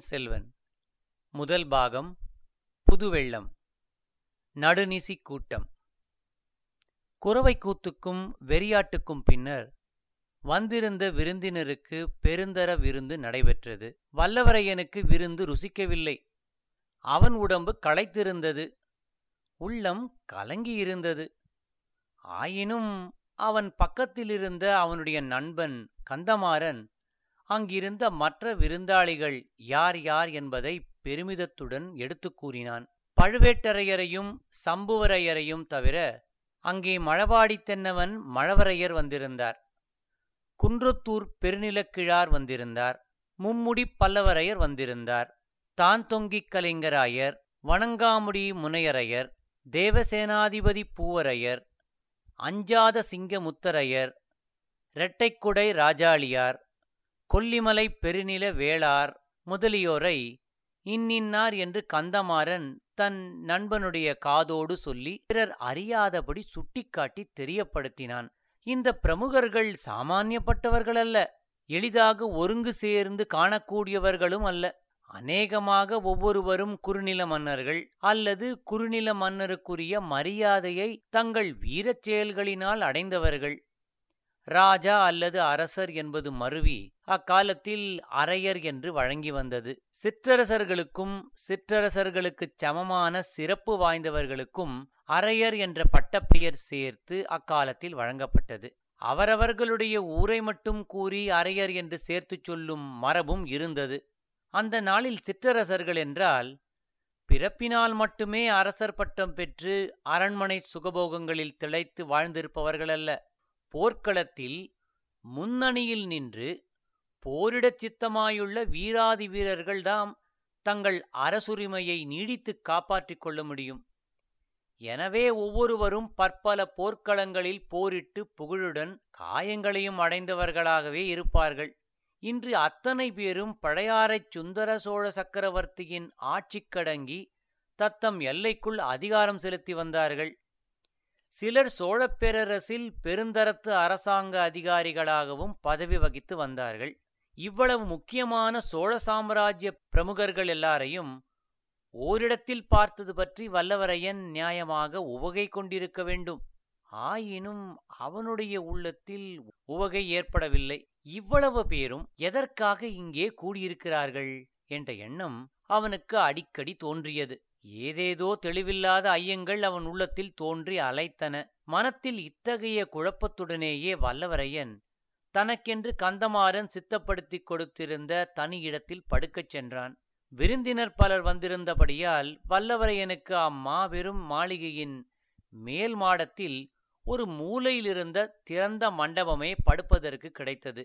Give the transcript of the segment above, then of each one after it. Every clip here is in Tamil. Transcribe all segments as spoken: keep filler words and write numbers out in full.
செல்வன். முதல் பாகம். புதுவெள்ளம். நடுநிசி கூட்டம். குரவைக்கூத்துக்கும் வெறியாட்டுக்கும் பின்னர் வந்திருந்த விருந்தினருக்கு பெருந்தர விருந்து நடைபெற்றது. வல்லவரையனுக்கு விருந்து ருசிக்கவில்லை. அவன் உடம்பு களைத்திருந்தது, உள்ளம் கலங்கியிருந்தது. ஆயினும் அவன் பக்கத்திலிருந்த அவனுடைய நண்பன் கந்தமாறன் அங்கிருந்த மற்ற விருந்தாளிகள் யார் யார் என்பதை பெருமிதத்துடன் எடுத்துக் கூறினான். பழுவேட்டரையரையும் சம்புவரையரையும் தவிர அங்கே மழபாடி தென்னவன் மழவரையர் வந்திருந்தார். குன்றத்தூர் பெருநிலக்கிழார் வந்திருந்தார். மும்முடி பல்லவரையர் வந்திருந்தார். தான்தொங்கிக் கலிங்கராயர், வணங்காமுடி முனையரையர், தேவசேனாதிபதி பூவரையர், அஞ்சாத சிங்க முத்தரையர், இரட்டைக்குடை ராஜாளியார், கொல்லிமலை பெருநில வேளார் முதலியோரை இன்னின்னார் என்று கந்தமாறன் தன் நண்பனுடைய காதோடு சொல்லி பிறர் அறியாதபடி சுட்டிக்காட்டி தெரியப்படுத்தினான். இந்த பிரமுகர்கள் சாமானியப்பட்டவர்களல்ல, எளிதாக ஒருங்கு சேர்ந்து காணக்கூடியவர்களும் அல்ல. அநேகமாக ஒவ்வொருவரும் குறுநில மன்னர்கள் அல்லது குறுநில மன்னருக்குரிய மரியாதையை தங்கள் வீரச் செயல்களினால் அடைந்தவர்கள். ராஜா அல்லது அரசர் என்பது மருவி அக்காலத்தில் அரையர் என்று வழங்கி வந்தது. சிற்றரசர்களுக்கும் சிற்றரசர்களுக்குச் சமமான சிறப்பு வாய்ந்தவர்களுக்கும் அரையர் என்ற பட்டப்பெயர் சேர்த்து அக்காலத்தில் வழங்கப்பட்டது. அவரவர்களுடைய ஊரை மட்டும் கூறி அரையர் என்று சேர்த்துச் சொல்லும் மரபும் இருந்தது. அந்த நாளில் சிற்றரசர்கள் என்றால் பிறப்பினால் மட்டுமே அரசர் பட்டம் பெற்று அரண்மனை சுகபோகங்களில் திளைத்து வாழ்ந்திருப்பவர்களல்ல. போர்க்களத்தில் முன்னணியில் நின்று போரிடச் சித்தமாயுள்ள வீராதி வீரர்கள்தாம் தங்கள் அரசுரிமையை நீடித்துக் காப்பாற்றிக் கொள்ள முடியும். எனவே ஒவ்வொருவரும் பற்பல போர்க்களங்களில் போரிட்டு புகழுடன் காயங்களையும் அடைந்தவர்களாகவே இருப்பார்கள். இன்று அத்தனை பேரும் பழையாறைச் சுந்தர சோழ சக்கரவர்த்தியின் ஆட்சிக்கடங்கி தத்தம் எல்லைக்குள் அதிகாரம் செலுத்தி வந்தார்கள். சிலர் சோழப் பேரரசில் பெருந்தரத்து அரசாங்க அதிகாரிகளாகவும் பதவி வகித்து வந்தார்கள். இவ்வளவு முக்கியமான சோழ சாம்ராஜ்ய பிரமுகர்கள் எல்லாரையும் ஓரிடத்தில் பார்த்தது பற்றி வல்லவரையன் நியாயமாக உவகை கொண்டிருக்க வேண்டும். ஆயினும் அவனுடைய உள்ளத்தில் உவகை ஏற்படவில்லை. இவ்வளவு பேரும் எதற்காக இங்கே கூடியிருக்கிறார்கள் என்ற எண்ணம் அவனுக்கு அடிக்கடி தோன்றியது. ஏதேதோ தெளிவில்லாத ஐயங்கள் அவன் உள்ளத்தில் தோன்றி அலைத்தன. மனத்தில் இத்தகைய குழப்பத்துடனேயே வல்லவரையன் தனக்கென்று கந்தமாறன் சித்தப்படுத்திக் கொடுத்திருந்த தனி இடத்தில் படுக்கச் சென்றான். விருந்தினர் பலர் வந்திருந்தபடியால் வல்லவரையனுக்கு அம்மாபெரும் மாளிகையின் மேல் மாடத்தில் ஒரு மூலையிலிருந்த திறந்த மண்டபமே படுப்பதற்கு கிடைத்தது.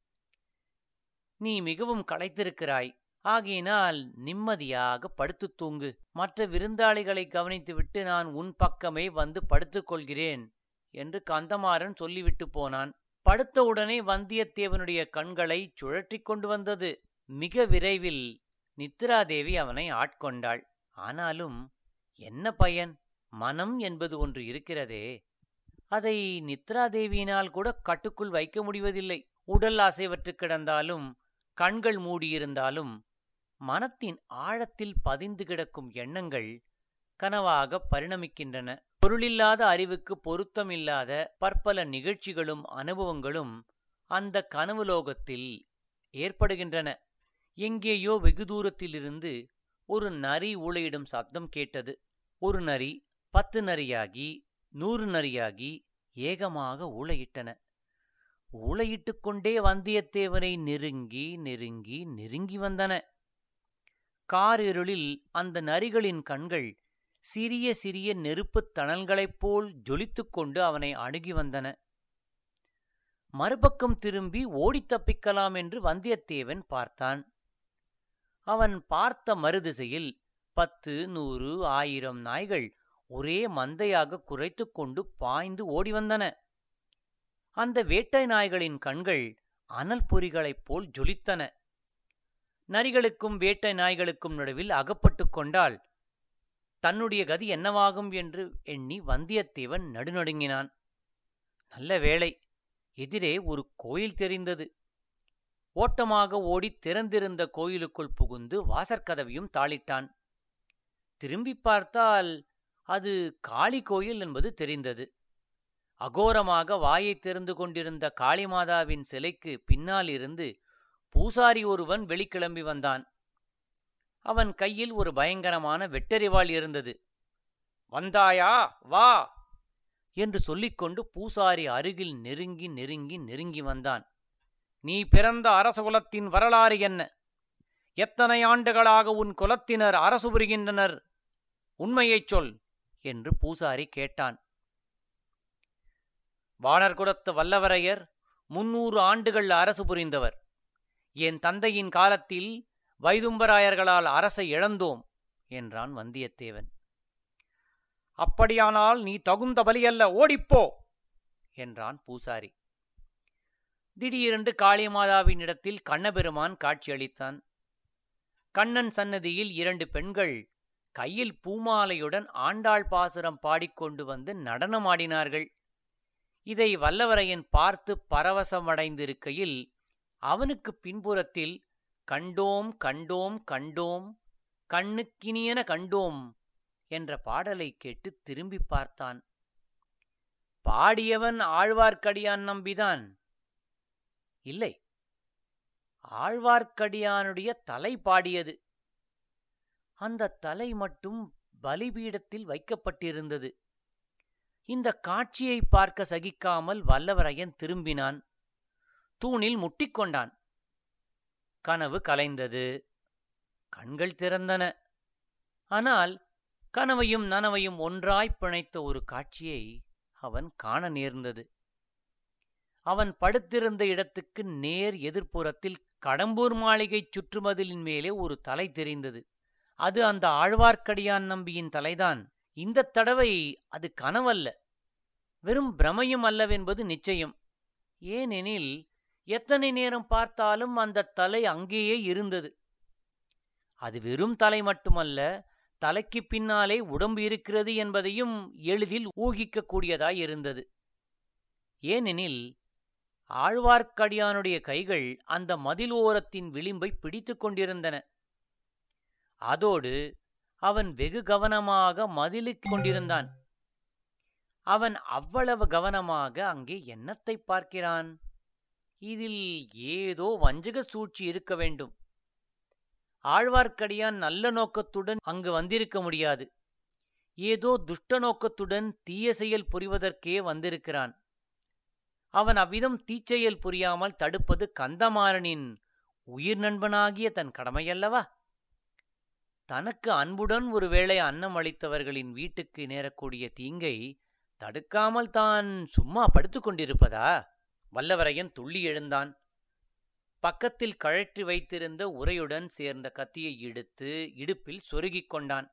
நீ மிகவும் களைத்திருக்கிறாய், ஆகையினால் நிம்மதியாக படுத்துத் தூங்கு. மற்ற விருந்தாளிகளை கவனித்துவிட்டு நான் உன் பக்கமே வந்து படுத்துக்கொள்கிறேன் என்று கந்தமாறன் சொல்லிவிட்டு போனான். படுத்தவுடனே வந்தியத்தேவனுடைய கண்களை சுழற்றி கொண்டு வந்தது. மிக விரைவில் நித்திராதேவி அவனை ஆட்கொண்டாள். ஆனாலும் என்ன பயன்? மனம் என்பது ஒன்று இருக்கிறதே, அதை நித்திராதேவியினால் கூட கட்டுக்குள் வைக்க முடிவதில்லை. உடல் அசைவற்று கிடந்தாலும் கண்கள் மூடியிருந்தாலும் மனத்தின் ஆழத்தில் பதிந்து கிடக்கும் எண்ணங்கள் கனவாக பரிணமிக்கின்றன. பொருளில்லாத அறிவுக்கு பொருத்தமில்லாத பற்பல நிகழ்ச்சிகளும் அனுபவங்களும் அந்த கனவுலோகத்தில் ஏற்படுகின்றன. எங்கேயோ வெகு தூரத்திலிருந்து ஒரு நரி ஊளையிடும் சப்தம் கேட்டது. ஒரு நரி பத்து நரியாகி நூறு நரியாகி ஏகமாக ஊளையிட்டன. ஊளையிட்டு கொண்டே வந்தியத்தேவனை நெருங்கி நெருங்கி நெருங்கி வந்தன. காரிருளில் அந்த நரிகளின் கண்கள் சிறிய சிறிய நெருப்புத் தணல்களைப் போல் ஜொலித்துக் கொண்டு அவனை அணுகி வந்தன. மறுபக்கம் திரும்பி ஓடித் தப்பிக்கலாம் என்று வந்தியத்தேவன் பார்த்தான். அவன் பார்த்த மறுதிசையில் பத்து நூறு ஆயிரம் நாய்கள் ஒரே மந்தையாக குரைத்து கொண்டு பாய்ந்து ஓடி வந்தன. அந்த வேட்டை நாய்களின் கண்கள் அனல் பொறிகளைப் போல் ஜொலித்தன. நரிகளுக்கும் வேட்டை நாய்களுக்கும் நடுவில் அகப்பட்டு கொண்டால் தன்னுடைய கதி என்னவாகும் என்று எண்ணி வந்தியத்தேவன் நடுநடுங்கினான். நல்ல வேளை, எதிரே ஒரு கோயில் தெரிந்தது. ஓட்டமாக ஓடித் திறந்திருந்த கோயிலுக்குள் புகுந்து வாசற்கதவையும் தாளிட்டான். திரும்பி பார்த்தால் அது காளி கோயில் என்பது தெரிந்தது. அகோரமாக வாயை திறந்து கொண்டிருந்த காளிமாதாவின் சிலைக்கு பின்னால் இருந்து பூசாரி ஒருவன் வெளிக்கிளம்பி வந்தான். அவன் கையில் ஒரு பயங்கரமான வெட்டரிவாள் இருந்தது. "வந்தாயா, வா" என்று சொல்லிக்கொண்டு பூசாரி அருகில் நெருங்கி நெருங்கி நெருங்கி வந்தான். "நீ பிறந்த அரச குலத்தின் வரலாறு என்ன? எத்தனை ஆண்டுகளாக உன் குலத்தினர் அரசு புரிகின்றனர்? உண்மையைச் சொல்" என்று பூசாரி கேட்டான். "வானர் குலத்து வல்லவரையர் முன்னூறு ஆண்டுகள் அரசு புரிந்தவர். என் தந்தையின் காலத்தில் வைதும்பராயர்களால் அரசை இழந்தோம்" என்றான் வந்தியத்தேவன். "அப்படியானால் நீ தகுந்த பலியல்ல, ஓடிப்போ" என்றான் பூசாரி. திடீரென்று காளிமாதாவின் இடத்தில் கண்ணபெருமான் காட்சியளித்தான். கண்ணன் சன்னதியில் இரண்டு பெண்கள் கையில் பூமாலையுடன் ஆண்டாள் பாசுரம் பாடிக்கொண்டு வந்து நடனமாடினார்கள். இதை வல்லவரையன் பார்த்து பரவசமடைந்திருக்கையில் அவனுக்கு பின்புறத்தில் "கண்டோம் கண்டோம் கண்டோம் கண்ணுக்கினியன கண்டோம்" என்ற பாடலை கேட்டு திரும்பி பார்த்தான். பாடியவன் ஆழ்வார்க்கடியான் நம்பிதான். இல்லை, ஆழ்வார்க்கடியானுடைய தலை பாடியது. அந்த தலை மட்டும் பலிபீடத்தில் வைக்கப்பட்டிருந்தது. இந்த காட்சியை பார்க்க சகிக்காமல் வல்லவரையன் திரும்பினான். தூணில் முட்டிக்கொண்டான். கனவு கலைந்தது. கண்கள் திறந்தன. ஆனால் கனவையும் நனவையும் ஒன்றாய்ப் பிணைத்த ஒரு காட்சியை அவன் காண நேர்ந்தது. அவன் படுத்திருந்த இடத்துக்கு நேர் எதிர்ப்புறத்தில் கடம்பூர் மாளிகை சுற்றுமதிலின் மேலே ஒரு தலை தெரிந்தது. அது அந்த ஆழ்வார்க்கடியான் நம்பியின் தலைதான். இந்த தடவை அது கனவல்ல, வெறும் பிரமையும் அல்லவென்பது நிச்சயம். ஏனெனில் எத்தனை நேரம் பார்த்தாலும் அந்த தலை அங்கேயே இருந்தது. அது வெறும் தலை மட்டுமல்ல, தலைக்கு பின்னாலே உடம்பு இருக்கிறது என்பதையும் எளிதில் ஊகிக்கக்கூடியதாயிருந்தது. ஏனெனில் ஆழ்வார்க்கடியானுடைய கைகள் அந்த மதில் ஓரத்தின் விளிம்பை பிடித்து கொண்டிருந்தன. அதோடு அவன் வெகு கவனமாக மதிலுக்கு கொண்டிருந்தான். அவன் அவ்வளவு கவனமாக அங்கே என்னத்தை பார்க்கிறான்? இதில் ஏதோ வஞ்சக சூழ்ச்சி இருக்க வேண்டும். ஆழ்வார்க்கடியான் நல்ல நோக்கத்துடன் அங்கு வந்திருக்க முடியாது. ஏதோ துஷ்ட நோக்கத்துடன் தீய செயல் புரிவதற்கே வந்திருக்கிறான். அவன் அவ்விதம் தீச்செயல் புரியாமல் தடுப்பது கந்தமாறனின் உயிர் நண்பனாகிய தன் கடமையல்லவா? தனக்கு அன்புடன் ஒருவேளை அன்னம் அளித்தவர்களின் வீட்டுக்கு நேரக்கூடிய தீங்கை தடுக்காமல் தான் சும்மா படுத்துக் கொண்டிருப்பதா? வல்லவரையன் துள்ளி எழுந்தான். பக்கத்தில் கழற்றி வைத்திருந்த உரையுடன் சேர்ந்த கத்தியை எடுத்து இடுப்பில் சொருகிக் கொண்டான்.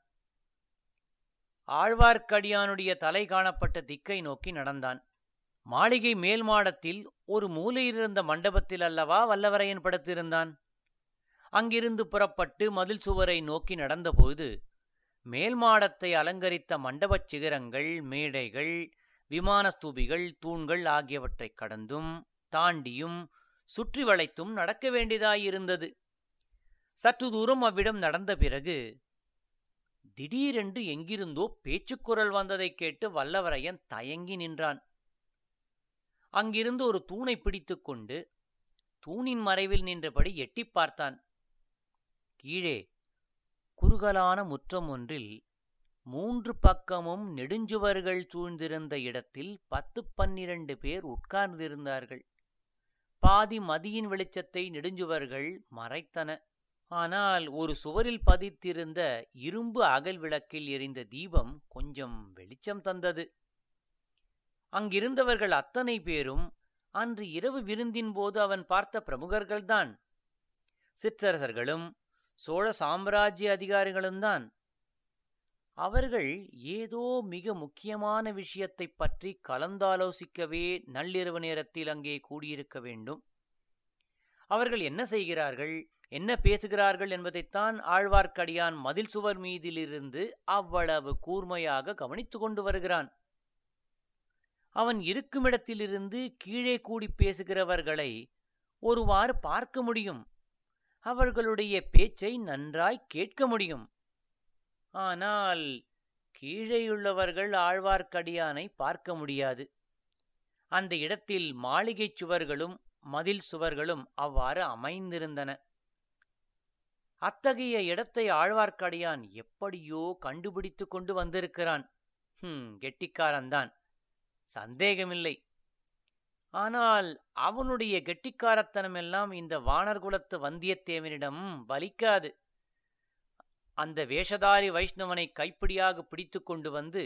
ஆழ்வார்க்கடியானுடைய தலை காணப்பட்ட திக்கை நோக்கி நடந்தான். மாளிகை மேல் மாடத்தில் ஒரு மூலையிலிருந்த மண்டபத்தில் அல்லவா வல்லவரையன் படுத்திருந்தான். அங்கிருந்து புறப்பட்டு மதில் சுவரை நோக்கி நடந்தபோது மேல் மாடத்தை அலங்கரித்த மண்டபச் சிகரங்கள், மேடைகள், விமான ஸ்தூபிகள், தூண்கள் ஆகியவற்றைக் கடந்தும் தாண்டியும் சுற்றி வளைத்தும் நடக்க வேண்டியதாயிருந்தது. சற்று தூரம் அவ்விடம் நடந்த பிறகு திடீரென்று எங்கிருந்தோ பேச்சுக்குரல் வந்ததைக் கேட்டு வல்லவரையன் தயங்கி நின்றான். அங்கிருந்து ஒரு தூணை பிடித்துக் கொண்டு தூணின் மறைவில் நின்றபடி எட்டிப் பார்த்தான். கீழே குறுகலான முற்றம் ஒன்றில் மூன்று பக்கமும் நெடுஞ்சுவர்கள் சூழ்ந்திருந்த இடத்தில் பத்து பன்னிரண்டு பேர் உட்கார்ந்திருந்தார்கள். பாதி மதியின் வெளிச்சத்தை நெடுஞ்சுவர்கள் மறைத்தன. ஆனால் ஒரு சுவரில் பதித்திருந்த இரும்பு அகல் விளக்கில் எரிந்த தீபம் கொஞ்சம் வெளிச்சம் தந்தது. அங்கிருந்தவர்கள் அத்தனை பேரும் அன்று இரவு விருந்தின் போது அவன் பார்த்த பிரமுகர்கள்தான். சிற்றரசர்களும் சோழ சாம்ராஜ்ய அதிகாரிகளும்தான். அவர்கள் ஏதோ மிக முக்கியமான விஷயத்தைப் பற்றி கலந்தாலோசிக்கவே நள்ளிரவு நேரத்தில் அங்கே கூடியிருக்க வேண்டும். அவர்கள் என்ன செய்கிறார்கள், என்ன பேசுகிறார்கள் என்பதைத்தான் ஆழ்வார்க்கடியான் மதில் சுவர் மீதிலிருந்து அவ்வளவு கூர்மையாக கவனித்து கொண்டு வருகிறான். அவன் இருக்குமிடத்திலிருந்து கீழே கூடி பேசுகிறவர்களை ஒருவாறு பார்க்க முடியும். அவர்களுடைய பேச்சை நன்றாய் கேட்க முடியும். ஆனால் கீழேயுள்ளவர்கள் ஆழ்வார்க்கடியானை பார்க்க முடியாது. அந்த இடத்தில் மாளிகைச் சுவர்களும் மதில் சுவர்களும் அவ்வாறு அமைந்திருந்தன. அத்தகைய இடத்தை ஆழ்வார்க்கடியான் எப்படியோ கண்டுபிடித்து கொண்டு வந்திருக்கிறான். ஹம் கெட்டிக்காரன்தான், சந்தேகமில்லை. ஆனால் அவனுடைய கெட்டிக்காரத்தனமெல்லாம் இந்த வானர்குலத்து வந்தியத்தேவனிடம் பலிக்காது. அந்த வேஷதாரி வைஷ்ணவனை கைப்பிடியாக பிடித்து கொண்டு வந்து,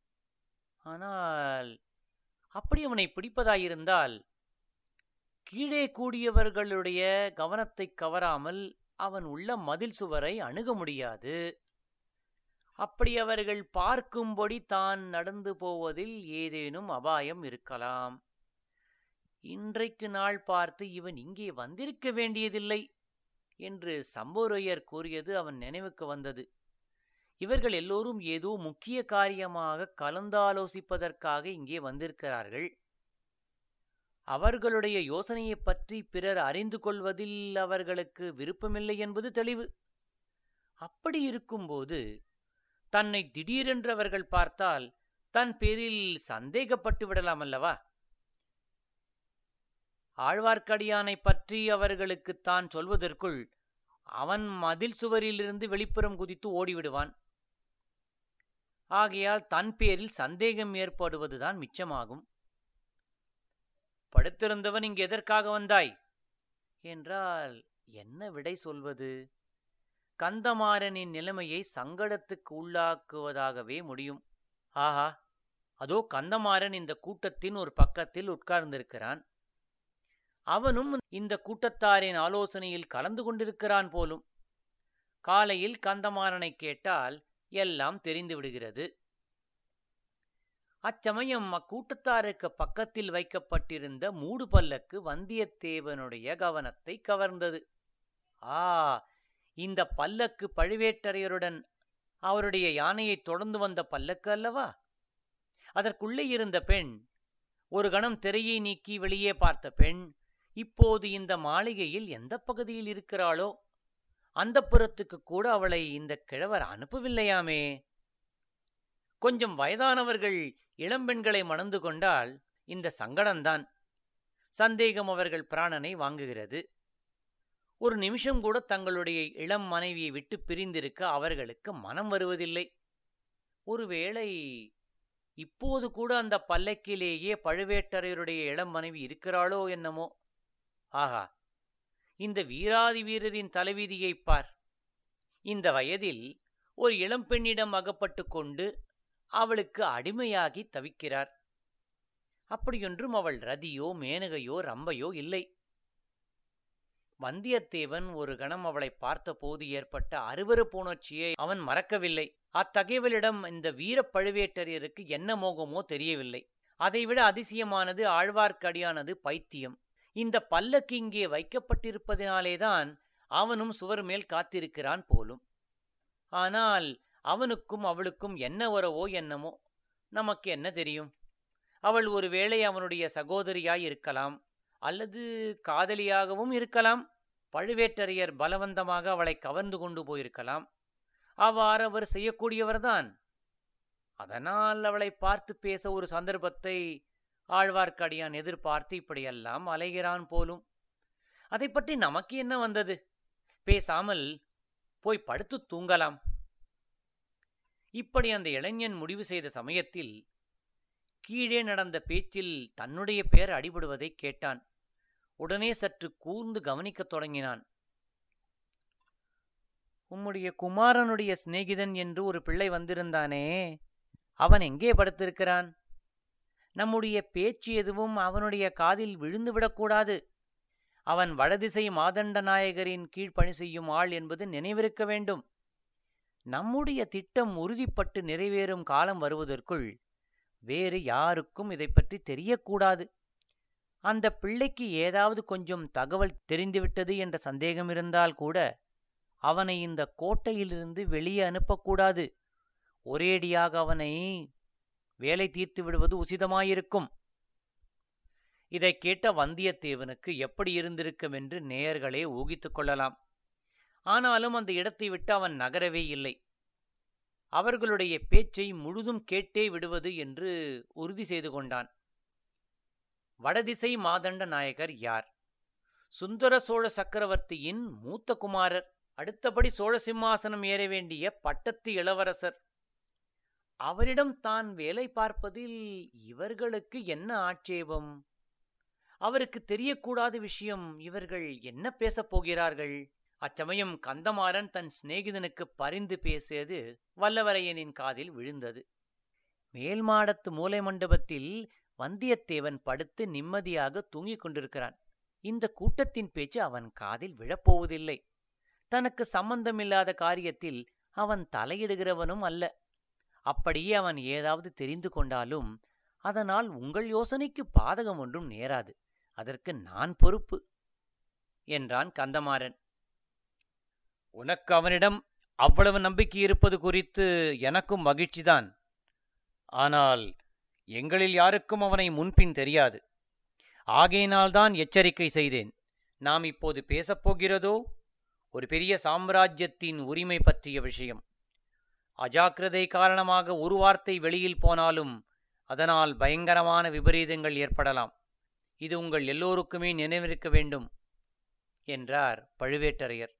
ஆனால் அப்படி அவனை பிடிப்பதாயிருந்தால் கீழே கூடியவர்களுடைய கவனத்தை கவராமல் அவன் உள்ள மதில் சுவரை அணுக முடியாது. அப்படி அவர்கள் பார்க்கும்படி தான் நடந்து போவதில் ஏதேனும் அபாயம் இருக்கலாம். இன்றைக்கு நாள் பார்த்து இவன் இங்கே வந்திருக்க வேண்டியதில்லை என்று சம்போரையர் கூறியது அவன் நினைவுக்கு வந்தது. இவர்கள் எல்லோரும் ஏதோ முக்கிய காரியமாக கலந்தாலோசிப்பதற்காக இங்கே வந்திருக்கிறார்கள். அவர்களுடைய யோசனையைப் பற்றி பிறர் அறிந்து கொள்வதில் அவர்களுக்கு விருப்பமில்லை என்பது தெளிவு. அப்படி இருக்கும்போது தன்னை திடீரென்று அவர்கள் பார்த்தால் தன் பேரில் சந்தேகப்பட்டு விடலாம் அல்லவா? ஆழ்வார்க்கடியானை பற்றி அவர்களுக்கு தான் சொல்வதற்குள் அவன் மதில் சுவரிலிருந்து வெளிப்புறம் குதித்து ஓடிவிடுவான். ஆகையால் தன் பேரில் சந்தேகம் ஏற்படுவதுதான் மிச்சமாகும். படுத்திருந்தவன் இங்கு எதற்காக வந்தாய் என்றால் என்ன விடை சொல்வது? கந்தமாறனின் நிலைமையை சங்கடத்துக்கு உள்ளாக்குவதாகவே முடியும். ஆஹா, அதோ கந்தமாறன் இந்த கூட்டத்தின் ஒரு பக்கத்தில் உட்கார்ந்திருக்கிறான். அவனும் இந்த கூட்டத்தாரின் ஆலோசனையில் கலந்து கொண்டிருக்கிறான் போலும். காலையில் கந்தமாறனை கேட்டால் எல்லாம் தெரிந்து விடுகிறது. அச்சமயம் அக்கூட்டத்தாருக்கு பக்கத்தில் வைக்கப்பட்டிருந்த மூடு பல்லக்கு வந்தியத்தேவனுடைய கவனத்தை கவர்ந்தது. ஆ, இந்த பல்லக்கு பழுவேட்டரையருடன் அவருடைய யானையை தொடர்ந்து வந்த பல்லக்கு அல்லவா? அதற்குள்ளே இருந்த பெண், ஒரு கணம் திரையை நீக்கி வெளியே பார்த்த பெண், இப்போது இந்த மாளிகையில் எந்த பகுதியில் இருக்கிறாளோ அந்த புறத்துக்கு கூட அவளை இந்த கிழவர் அனுப்பவில்லையாமே. கொஞ்சம் வயதானவர்கள் இளம்பெண்களை மணந்து கொண்டால் இந்த சங்கடம்தான். சந்தேகம் அவர்கள் பிராணனை வாங்குகிறது. ஒரு நிமிஷம் கூட தங்களுடைய இளம் மனைவியை விட்டு பிரிந்திருக்க அவர்களுக்கு மனம் வருவதில்லை. ஒருவேளை இப்போது கூட அந்த பல்லக்கிலேயே பழுவேட்டரையருடைய இளம் மனைவி இருக்கிறாளோ என்னமோ. ஆகா, இந்த வீராதி வீரரின் தலைவிதியைப் பார். இந்த வயதில் ஒரு இளம்பெண்ணிடம் அகப்பட்டு கொண்டு அவளுக்கு அடிமையாகி தவிக்கிறார். அப்படியொன்றும் அவள் ரதியோ மேனகையோ ரம்பையோ இல்லை. வந்தியத்தேவன் ஒரு கணம் அவளை பார்த்தபோது ஏற்பட்ட அருவருப்புணர்ச்சியை அவன் மறக்கவில்லை. அத்தகையவளிடம் இந்த வீர பழுவேட்டரையருக்கு என்ன மோகமோ தெரியவில்லை. அதைவிட அதிசயமானது ஆழ்வார்க்கடியானது பைத்தியம். இந்த பல்லக்கு இங்கே வைக்கப்பட்டிருப்பதினாலேதான் அவனும் சுவர் மேல் காத்திருக்கிறான் போலும். ஆனால் அவனுக்கும் அவளுக்கும் என்ன உறவோ என்னமோ, நமக்கு என்ன தெரியும்? அவள் ஒருவேளை அவனுடைய சகோதரியாய் இருக்கலாம், அல்லது காதலியாகவும் இருக்கலாம். பழுவேட்டரையர் பலவந்தமாக அவளை கவர்ந்து கொண்டு போயிருக்கலாம். அவ்வாறு அவர் செய்யக்கூடியவர்தான். அதனால் அவளை பார்த்து பேச ஒரு சந்தர்ப்பத்தை ஆழ்வார்க்கடியான் எதிர்பார்த்து இப்படியெல்லாம் அலைகிறான் போலும். அதை பற்றி நமக்கு என்ன வந்தது? பேசாமல் போய் படுத்து தூங்கலாம். இப்படி அந்த இளைஞன் முடிவு செய்த சமயத்தில் கீழே நடந்த பேச்சில் தன்னுடைய பெயர் அடிபடுவதை கேட்டான். உடனே சற்று கூர்ந்து கவனிக்கத் தொடங்கினான். உம்முடைய குமாரனுடைய சிநேகிதன் என்று ஒரு பிள்ளை வந்திருந்தானே, அவன் எங்கே படுத்திருக்கிறான்? நம்முடைய பேச்சு எதுவும் அவனுடைய காதில் விழுந்துவிடக்கூடாது. அவன் வடதிசை மாதண்ட நாயகரின் கீழ் பணி செய்யும் ஆள் என்பது நினைவிருக்க வேண்டும். நம்முடைய திட்டம் உறுதிப்பட்டு நிறைவேறும் காலம் வருவதற்குள் வேறு யாருக்கும் இதை பற்றி தெரியக்கூடாது. அந்த பிள்ளைக்கு ஏதாவது கொஞ்சம் தகவல் தெரிந்துவிட்டது என்ற சந்தேகம் இருந்தால் கூட அவனை இந்த கோட்டையிலிருந்து வெளியே அனுப்பக்கூடாது. ஒரேடியாக அவனை வேலை தீர்த்து விடுவது உசிதமாயிருக்கும் இதைக் கேட்ட வந்தியத்தேவனுக்கு எப்படி இருந்திருக்கும் என்று நேயர்களே ஊகித்துக் கொள்ளலாம். ஆனாலும் அந்த இடத்தை விட்டு அவன் நகரவே இல்லை. அவர்களுடைய பேச்சை முழுதும் கேட்டே விடுவது என்று உறுதி செய்து கொண்டான். வடதிசை மாதண்ட நாயகர் யார்? சுந்தர சோழ சக்கரவர்த்தியின் மூத்த குமாரர். அடுத்தபடி சோழ சிம்மாசனம் ஏற வேண்டிய பட்டத்து இளவரசர். அவரிடம் தான் வேலை பார்ப்பதில் இவர்களுக்கு என்ன ஆட்சேபம்? அவருக்கு தெரியக்கூடாத விஷயம் இவர்கள் என்ன பேசப் போகிறார்கள்? அச்சமயம் கந்தமாறன் தன் சிநேகிதனுக்கு பரிந்து பேசியது வல்லவரையனின் காதில் விழுந்தது. மேல் மாடத்து மூலை மண்டபத்தில் வந்தியத்தேவன் படுத்து நிம்மதியாக தூங்கிக் கொண்டிருக்கிறான். இந்த கூட்டத்தின் பேச்சு அவன் காதில் விழப்போவதில்லை. தனக்கு சம்பந்தமில்லாத காரியத்தில் அவன் தலையிடுகிறவனும் அல்ல. அப்படியே அவன் ஏதாவது தெரிந்து கொண்டாலும் அதனால் உங்கள் யோசனைக்கு பாதகம் ஒன்றும் நேராது. அதற்கு நான் பொறுப்பு என்றான் கந்தமாறன். உனக்கு அவனிடம் அவ்வளவு நம்பிக்கை இருப்பது குறித்து எனக்கும் மகிழ்ச்சிதான். ஆனால் எங்களில் யாருக்கும் அவனை முன்பின் தெரியாது. ஆகையினால்தான் எச்சரிக்கை செய்தேன். நாம் இப்போது பேசப்போகிறதோ ஒரு பெரிய சாம்ராஜ்யத்தின் உரிமை பற்றிய விஷயம். அஜாக்கிரதை காரணமாக ஒரு வார்த்தை வெளியில் போனாலும் அதனால் பயங்கரமான விபரீதங்கள் ஏற்படலாம். இது உங்கள் எல்லோருக்குமே நினைவிருக்க வேண்டும் என்றார் பழுவேட்டரையர்.